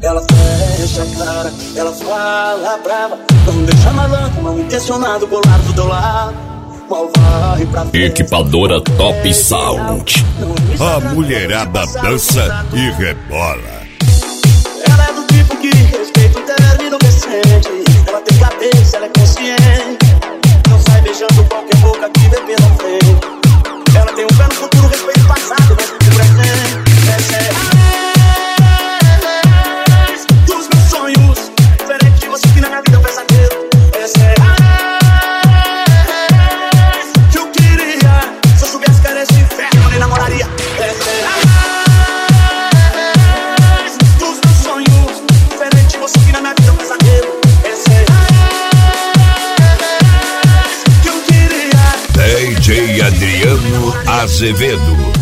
Ela fecha a cara, ela fala brava, não deixa malandro, mal intencionado colar do teu lado. Mal vai pra frente. Equipadora Top Sound. A mulherada dança e rebola. Ela é do tipo que respeita o término recente. Ela tem cabeça, ela é consciente. Não sai beijando qualquer boca que vê pela frente. Ela tem um pé no futuro, respeita o passado, mas o presente. Essa é dos meus sonhos, diferente de você que na minha vida é um pesadelo. Essa é que eu queria. Se eu soubesse que era esse inferno, eu nem namoraria. Essa é dos meus sonhos, diferente de você que na minha vida é um pesadelo. Essa é que eu queria. DJ Adriano Azevedo.